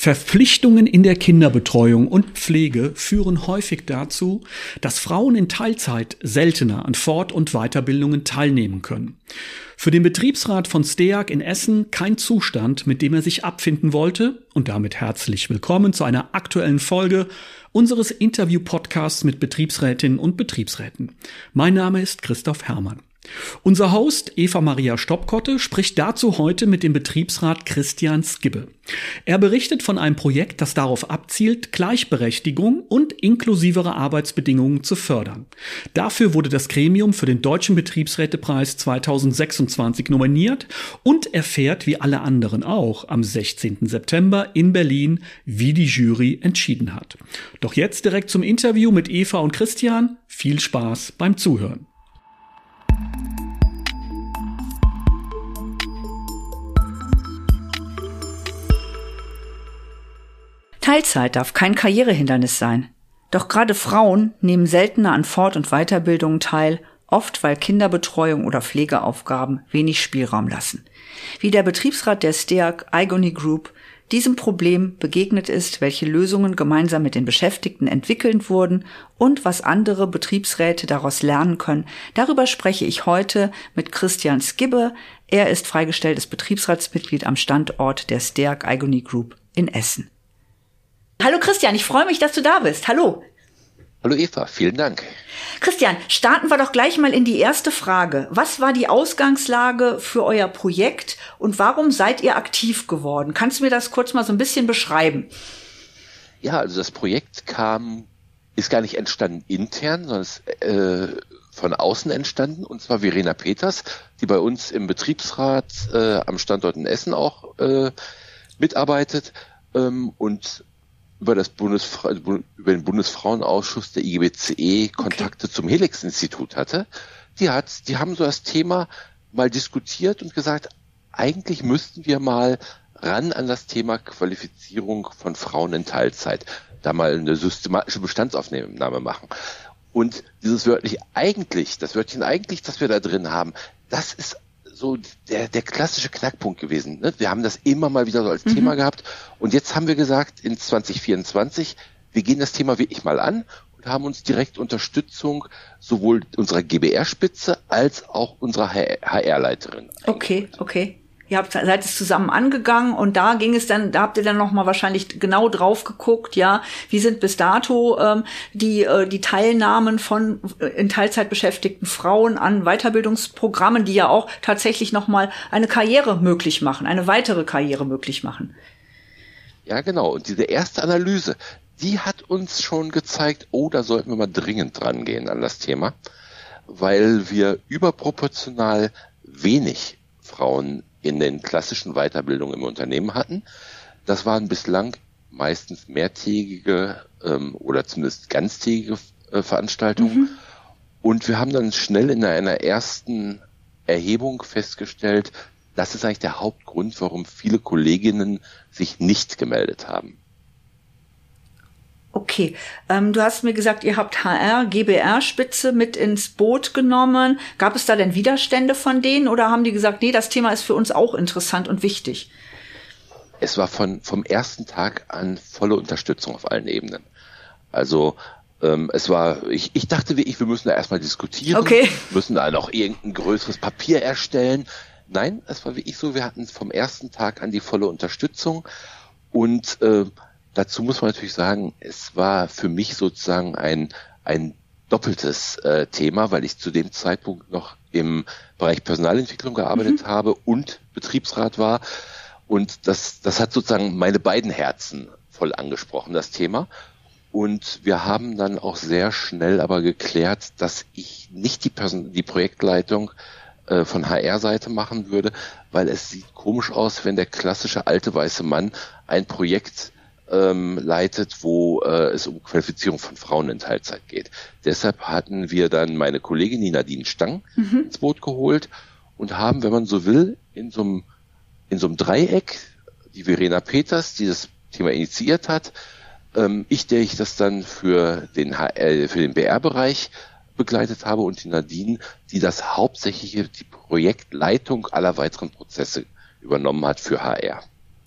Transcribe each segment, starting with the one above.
Verpflichtungen in der Kinderbetreuung und Pflege führen häufig dazu, dass Frauen in Teilzeit seltener an Fort- und Weiterbildungen teilnehmen können. Für den Betriebsrat von STEAG in Essen kein Zustand, mit dem er sich abfinden wollte, und damit herzlich willkommen zu einer aktuellen Folge unseres Interview-Podcasts mit Betriebsrätinnen und Betriebsräten. Mein Name ist Christoph Herrmann. Unser Host Eva Maria Stoppkotte spricht dazu heute mit dem Betriebsrat Christian Skibbe. Er berichtet von einem Projekt, das darauf abzielt, Gleichberechtigung und inklusivere Arbeitsbedingungen zu fördern. Dafür wurde das Gremium für den Deutschen Betriebsrätepreis 2026 nominiert und erfährt wie alle anderen auch am 16. September in Berlin, wie die Jury entschieden hat. Doch jetzt direkt zum Interview mit Eva und Christian. Viel Spaß beim Zuhören. Teilzeit darf kein Karrierehindernis sein. Doch gerade Frauen nehmen seltener an Fort- und Weiterbildungen teil, oft weil Kinderbetreuung oder Pflegeaufgaben wenig Spielraum lassen. Wie der Betriebsrat der STEAG Igony Group diesem Problem begegnet ist, welche Lösungen gemeinsam mit den Beschäftigten entwickelt wurden und was andere Betriebsräte daraus lernen können, darüber spreche ich heute mit Christian Skibbe. Er ist freigestelltes Betriebsratsmitglied am Standort der STEAG Igony Group in Essen. Hallo Christian, ich freue mich, dass du da bist. Hallo. Hallo Eva, vielen Dank. Christian, starten wir doch gleich mal in die erste Frage. Was war die Ausgangslage für euer Projekt und warum seid ihr aktiv geworden? Kannst du mir das kurz mal so ein bisschen beschreiben? Ja, also das Projekt ist gar nicht entstanden intern, sondern ist von außen entstanden. Und zwar Verena Peters, die bei uns im Betriebsrat am Standort in Essen auch mitarbeitet und über den Bundesfrauenausschuss der IGBCE Kontakte zum Helix-Institut hatte. Die haben so das Thema mal diskutiert und gesagt, eigentlich müssten wir mal ran an das Thema Qualifizierung von Frauen in Teilzeit, da mal eine systematische Bestandsaufnahme machen. Und dieses Wörtchen eigentlich, das wir da drin haben, das ist so der klassische Knackpunkt gewesen. Ne? Wir haben das immer mal wieder so als Thema gehabt und jetzt haben wir gesagt, in 2024, wir gehen das Thema wirklich mal an und haben uns direkt Unterstützung sowohl unserer GBR-Spitze als auch unserer HR-Leiterin. Okay. Ihr seid es zusammen angegangen und da habt ihr dann nochmal wahrscheinlich genau drauf geguckt, ja, wie sind bis dato die Teilnahmen von in Teilzeit beschäftigten Frauen an Weiterbildungsprogrammen, die ja auch tatsächlich nochmal eine Karriere möglich machen, eine weitere Karriere möglich machen. Ja, genau. Und diese erste Analyse, die hat uns schon gezeigt, da sollten wir mal dringend dran gehen an das Thema, weil wir überproportional wenig Frauen in den klassischen Weiterbildungen im Unternehmen hatten. Das waren bislang meistens mehrtägige oder zumindest ganztägige Veranstaltungen. Und wir haben dann schnell in einer ersten Erhebung festgestellt, das ist eigentlich der Hauptgrund, warum viele Kolleginnen sich nicht gemeldet haben. Okay, du hast mir gesagt, ihr habt HR, GBR-Spitze mit ins Boot genommen. Gab es da denn Widerstände von denen oder haben die gesagt, nee, das Thema ist für uns auch interessant und wichtig? Es war vom ersten Tag an volle Unterstützung auf allen Ebenen. Also ich dachte wirklich, wir müssen da erstmal diskutieren, müssen da noch irgendein größeres Papier erstellen. Nein, es war wirklich so, wir hatten vom ersten Tag an die volle Unterstützung und dazu muss man natürlich sagen, es war für mich sozusagen ein doppeltes Thema, weil ich zu dem Zeitpunkt noch im Bereich Personalentwicklung gearbeitet habe und Betriebsrat war. Und das hat sozusagen meine beiden Herzen voll angesprochen, das Thema. Und wir haben dann auch sehr schnell aber geklärt, dass ich nicht die Projektleitung von HR-Seite machen würde, weil es sieht komisch aus, wenn der klassische alte weiße Mann ein Projekt leitet, wo es um Qualifizierung von Frauen in Teilzeit geht. Deshalb hatten wir dann meine Kollegin, die Nadine Stang, ins Boot geholt und haben, wenn man so will, in so einem Dreieck die Verena Peters, die das Thema initiiert hat, der ich das dann für den BR-Bereich begleitet habe und die Nadine, die das hauptsächliche, die Projektleitung aller weiteren Prozesse übernommen hat für HR.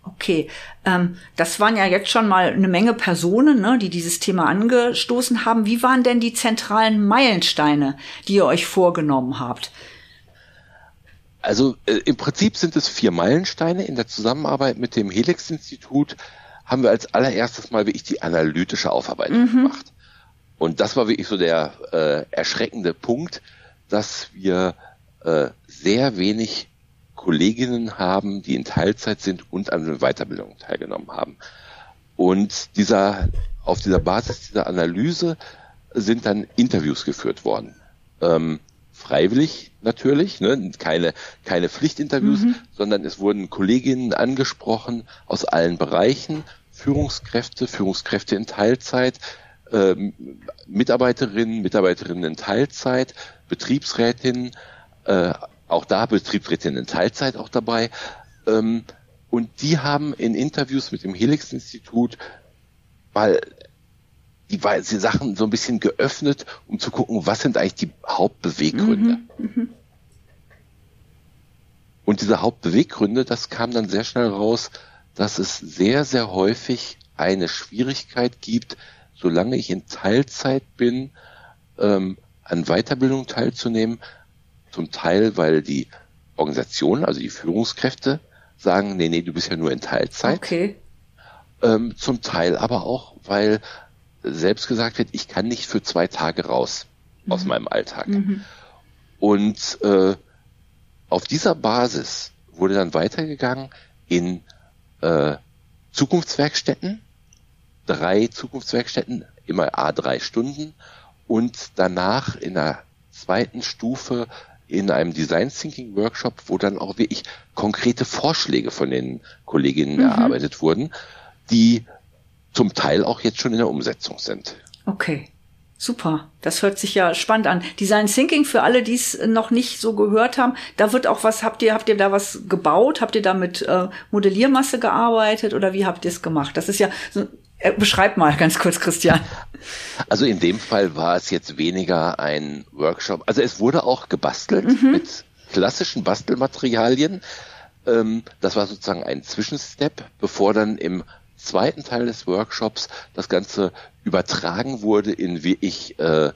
Okay, das waren ja jetzt schon mal eine Menge Personen, ne, die dieses Thema angestoßen haben. Wie waren denn die zentralen Meilensteine, die ihr euch vorgenommen habt? Also im Prinzip sind es 4 Meilensteine. In der Zusammenarbeit mit dem Helix-Institut haben wir als allererstes mal wirklich die analytische Aufarbeitung gemacht. Und das war wirklich so der erschreckende Punkt, dass wir sehr wenig Kolleginnen haben, die in Teilzeit sind und an den Weiterbildungen teilgenommen haben. Und auf dieser Basis dieser Analyse sind dann Interviews geführt worden. Freiwillig natürlich, ne? Keine Pflichtinterviews, sondern es wurden Kolleginnen angesprochen aus allen Bereichen, Führungskräfte in Teilzeit, Mitarbeiterinnen in Teilzeit, Betriebsrätinnen, auch da Betriebsrätinnen in Teilzeit auch dabei. Und die haben in Interviews mit dem Helix-Institut mal die Sachen so ein bisschen geöffnet, um zu gucken, was sind eigentlich die Hauptbeweggründe. Und diese Hauptbeweggründe, das kam dann sehr schnell raus, dass es sehr, sehr häufig eine Schwierigkeit gibt, solange ich in Teilzeit bin, an Weiterbildung teilzunehmen. Zum Teil, weil die Organisationen, also die Führungskräfte, sagen, nee, du bist ja nur in Teilzeit. Okay. Zum Teil aber auch, weil selbst gesagt wird, ich kann nicht für 2 Tage raus aus meinem Alltag. Und auf dieser Basis wurde dann weitergegangen in Zukunftswerkstätten, 3 Zukunftswerkstätten, immer à 3 Stunden und danach in der 2. Stufe in einem Design Thinking Workshop, wo dann auch wirklich konkrete Vorschläge von den Kolleginnen erarbeitet wurden, die zum Teil auch jetzt schon in der Umsetzung sind. Okay, super. Das hört sich ja spannend an. Design Thinking, für alle, die es noch nicht so gehört haben, da wird auch was, habt ihr da was gebaut? Habt ihr da mit Modelliermasse gearbeitet oder wie habt ihr es gemacht? Das ist ja so, beschreib mal ganz kurz, Christian. Also in dem Fall war es jetzt weniger ein Workshop. Also es wurde auch gebastelt mit klassischen Bastelmaterialien. Das war sozusagen ein Zwischenstep, bevor dann im 2. Teil des Workshops das Ganze übertragen wurde in wirklich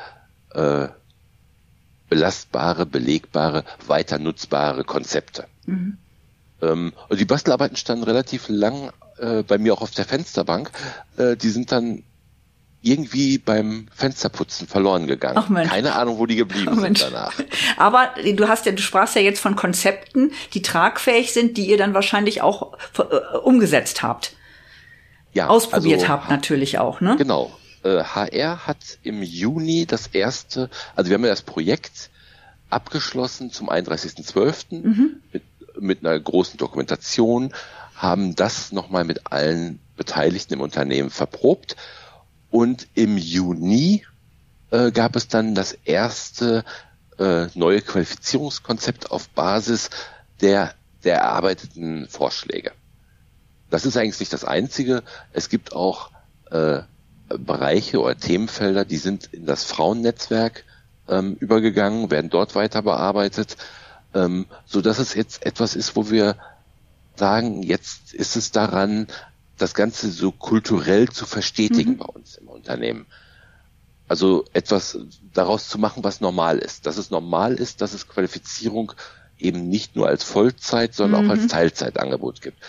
belastbare, belegbare, weiter nutzbare Konzepte. Und die Bastelarbeiten standen relativ lang bei mir auch auf der Fensterbank. Die sind dann irgendwie beim Fensterputzen verloren gegangen. Ach Mensch. Keine Ahnung, wo die geblieben sind danach. Aber du sprachst ja jetzt von Konzepten, die tragfähig sind, die ihr dann wahrscheinlich auch umgesetzt habt. Ja, ausprobiert habt natürlich auch, ne? Genau. HR hat im Juni das erste, also wir haben ja das Projekt abgeschlossen zum 31.12. Mit einer großen Dokumentation, haben das nochmal mit allen Beteiligten im Unternehmen verprobt und im Juni gab es dann das erste neue Qualifizierungskonzept auf Basis der erarbeiteten Vorschläge. Das ist eigentlich nicht das Einzige. Es gibt auch Bereiche oder Themenfelder, die sind in das Frauennetzwerk übergegangen, werden dort weiter bearbeitet, so dass es jetzt etwas ist, wo wir sagen, jetzt ist es daran, das Ganze so kulturell zu verstetigen bei uns im Unternehmen. Also etwas daraus zu machen, was normal ist. Dass es normal ist, dass es Qualifizierung eben nicht nur als Vollzeit, sondern auch als Teilzeitangebot gibt.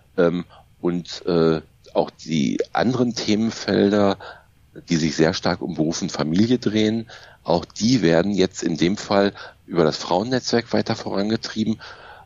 Und auch die anderen Themenfelder, die sich sehr stark um Beruf und Familie drehen, auch die werden jetzt in dem Fall über das Frauennetzwerk weiter vorangetrieben,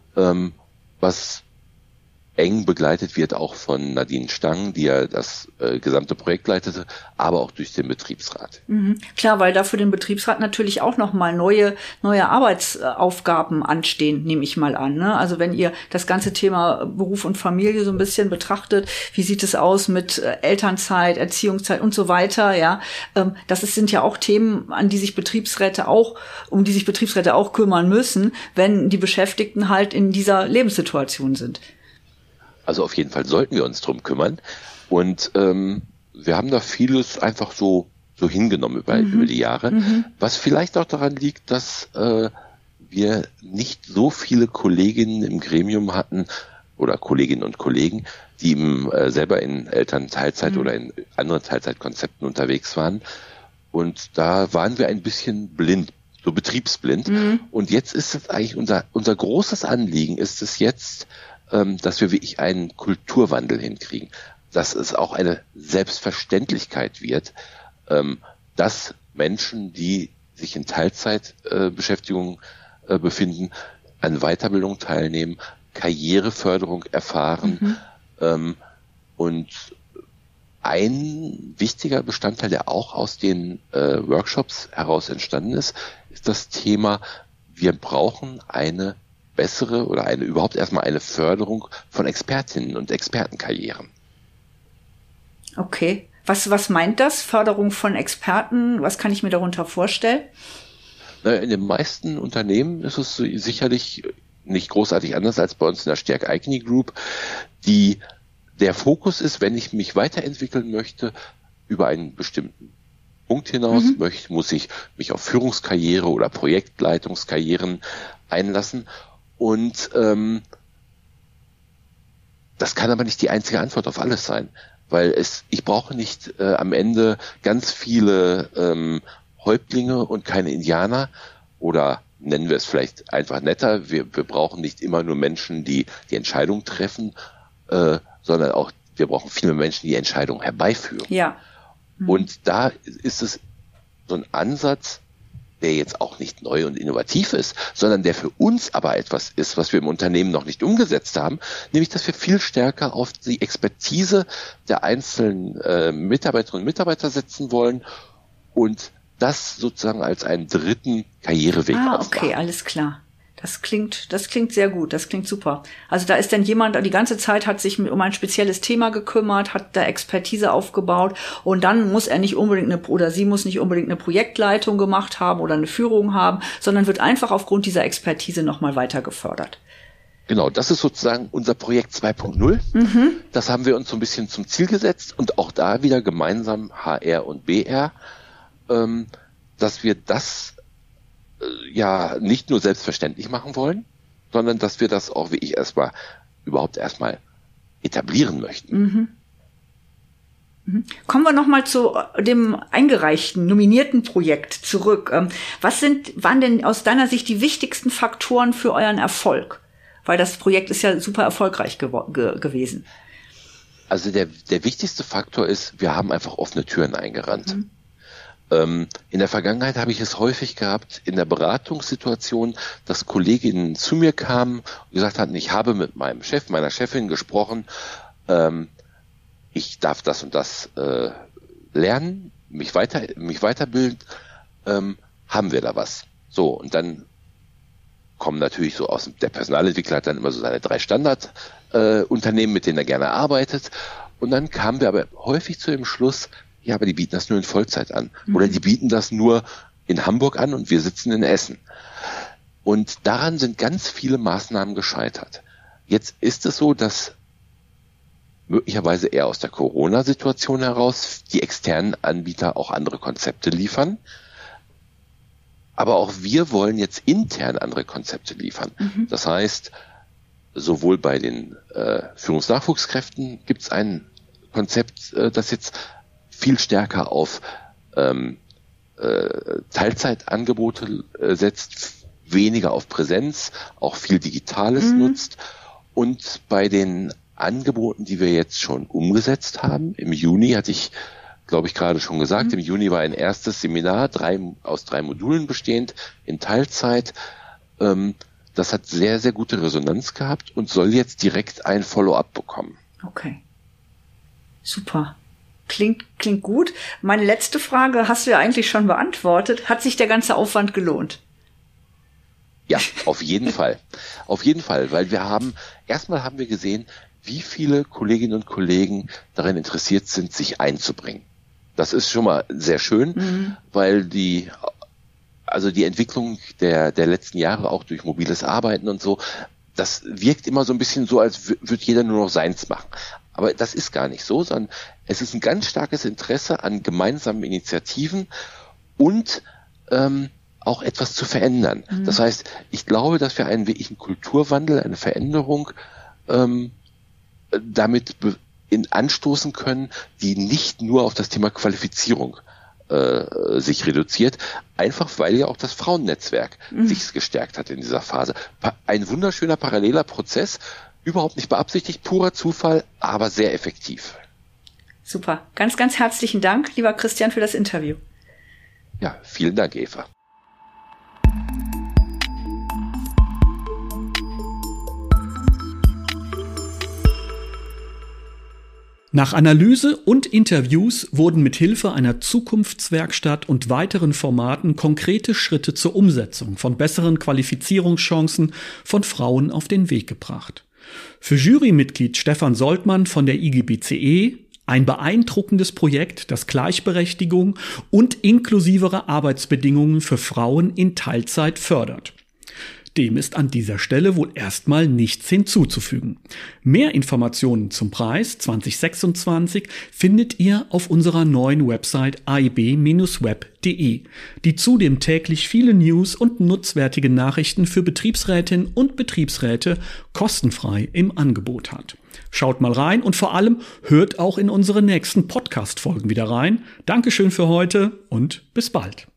was eng begleitet wird auch von Nadine Stang, die ja das gesamte Projekt leitete, aber auch durch den Betriebsrat. Klar, weil da für den Betriebsrat natürlich auch nochmal neue Arbeitsaufgaben anstehen, nehme ich mal an, ne? Also wenn ihr das ganze Thema Beruf und Familie so ein bisschen betrachtet, wie sieht es aus mit Elternzeit, Erziehungszeit und so weiter, ja? Sind ja auch Themen, um die sich Betriebsräte auch kümmern müssen, wenn die Beschäftigten halt in dieser Lebenssituation sind. Also auf jeden Fall sollten wir uns drum kümmern. Und wir haben da vieles einfach so hingenommen über die Jahre. Was vielleicht auch daran liegt, dass wir nicht so viele Kolleginnen im Gremium hatten oder Kolleginnen und Kollegen, die selber in Elternteilzeit oder in anderen Teilzeitkonzepten unterwegs waren. Und da waren wir ein bisschen blind, so betriebsblind. Und jetzt ist es eigentlich unser großes Anliegen, ist es jetzt, dass wir wirklich einen Kulturwandel hinkriegen, dass es auch eine Selbstverständlichkeit wird, dass Menschen, die sich in Teilzeitbeschäftigung befinden, an Weiterbildung teilnehmen, Karriereförderung erfahren. Und ein wichtiger Bestandteil, der auch aus den Workshops heraus entstanden ist das Thema, wir brauchen eine bessere oder überhaupt erstmal eine Förderung von Expertinnen und Expertenkarrieren. Okay. Was meint das? Förderung von Experten? Was kann ich mir darunter vorstellen? In den meisten Unternehmen ist es sicherlich nicht großartig anders als bei uns in der Stärk-Icony Group. Der Fokus ist, wenn ich mich weiterentwickeln möchte, über einen bestimmten Punkt hinaus, muss ich mich auf Führungskarriere oder Projektleitungskarrieren einlassen. Und das kann aber nicht die einzige Antwort auf alles sein. Weil ich brauche nicht am Ende ganz viele Häuptlinge und keine Indianer, oder nennen wir es vielleicht einfach netter, wir brauchen nicht immer nur Menschen, die die Entscheidung treffen, sondern auch wir brauchen viele Menschen, die Entscheidungen herbeiführen. Ja. Und da ist es so ein Ansatz, der jetzt auch nicht neu und innovativ ist, sondern der für uns aber etwas ist, was wir im Unternehmen noch nicht umgesetzt haben, nämlich, dass wir viel stärker auf die Expertise der einzelnen Mitarbeiterinnen und Mitarbeiter setzen wollen und das sozusagen als einen dritten Karriereweg aufbauen. Okay, alles klar. Das klingt sehr gut, das klingt super. Also da ist dann jemand, die ganze Zeit hat sich um ein spezielles Thema gekümmert, hat da Expertise aufgebaut und dann muss er nicht unbedingt sie muss nicht unbedingt eine Projektleitung gemacht haben oder eine Führung haben, sondern wird einfach aufgrund dieser Expertise nochmal weiter gefördert. Genau, das ist sozusagen unser Projekt 2.0. Das haben wir uns so ein bisschen zum Ziel gesetzt und auch da wieder gemeinsam HR und BR, dass wir das nicht nur selbstverständlich machen wollen, sondern dass wir das auch wirklich überhaupt erstmal etablieren möchten. Kommen wir nochmal zu dem eingereichten, nominierten Projekt zurück. Was waren denn aus deiner Sicht die wichtigsten Faktoren für euren Erfolg? Weil das Projekt ist ja super erfolgreich gewesen. Also der wichtigste Faktor ist, wir haben einfach offene Türen eingerannt. In der Vergangenheit habe ich es häufig gehabt, in der Beratungssituation, dass Kolleginnen zu mir kamen und gesagt hatten, ich habe mit meinem Chef, meiner Chefin gesprochen, ich darf das und das lernen, mich weiterbilden, haben wir da was? So, und dann kommen natürlich so der Personalentwickler hat dann immer so seine 3 Standardunternehmen, mit denen er gerne arbeitet. Und dann kamen wir aber häufig zu dem Schluss, ja, aber die bieten das nur in Vollzeit an. Oder die bieten das nur in Hamburg an und wir sitzen in Essen. Und daran sind ganz viele Maßnahmen gescheitert. Jetzt ist es so, dass möglicherweise eher aus der Corona-Situation heraus die externen Anbieter auch andere Konzepte liefern. Aber auch wir wollen jetzt intern andere Konzepte liefern. Das heißt, sowohl bei den Führungsnachwuchskräften gibt es ein Konzept, das jetzt viel stärker auf Teilzeitangebote setzt, weniger auf Präsenz, auch viel Digitales nutzt. Und bei den Angeboten, die wir jetzt schon umgesetzt haben, im Juni hatte ich, glaube ich, gerade schon gesagt, im Juni war ein erstes Seminar, aus 3 Modulen bestehend, in Teilzeit. Das hat sehr, sehr gute Resonanz gehabt und soll jetzt direkt ein Follow-up bekommen. Okay. Super. Klingt gut. Meine letzte Frage hast du ja eigentlich schon beantwortet. Hat sich der ganze Aufwand gelohnt? Ja, auf jeden Fall. Auf jeden Fall, weil erstmal haben wir gesehen, wie viele Kolleginnen und Kollegen daran interessiert sind, sich einzubringen. Das ist schon mal sehr schön, weil die Entwicklung der letzten Jahre auch durch mobiles Arbeiten und so, das wirkt immer so ein bisschen so, als würde jeder nur noch seins machen. Aber das ist gar nicht so, sondern es ist ein ganz starkes Interesse an gemeinsamen Initiativen und auch etwas zu verändern. Das heißt, ich glaube, dass wir einen wirklichen Kulturwandel, eine Veränderung damit anstoßen können, die nicht nur auf das Thema Qualifizierung sich reduziert, einfach weil ja auch das Frauennetzwerk sich gestärkt hat in dieser Phase. Ein wunderschöner paralleler Prozess, überhaupt nicht beabsichtigt, purer Zufall, aber sehr effektiv. Super. Ganz, ganz herzlichen Dank, lieber Christian, für das Interview. Ja, vielen Dank, Eva. Nach Analyse und Interviews wurden mit Hilfe einer Zukunftswerkstatt und weiteren Formaten konkrete Schritte zur Umsetzung von besseren Qualifizierungschancen von Frauen auf den Weg gebracht. Für Jurymitglied Stefan Soltmann von der IGBCE ein beeindruckendes Projekt, das Gleichberechtigung und inklusivere Arbeitsbedingungen für Frauen in Teilzeit fördert. Dem ist an dieser Stelle wohl erstmal nichts hinzuzufügen. Mehr Informationen zum Preis 2026 findet ihr auf unserer neuen Website aib-web.de, die zudem täglich viele News und nutzwertige Nachrichten für Betriebsrätinnen und Betriebsräte kostenfrei im Angebot hat. Schaut mal rein und vor allem hört auch in unsere nächsten Podcast-Folgen wieder rein. Dankeschön für heute und bis bald.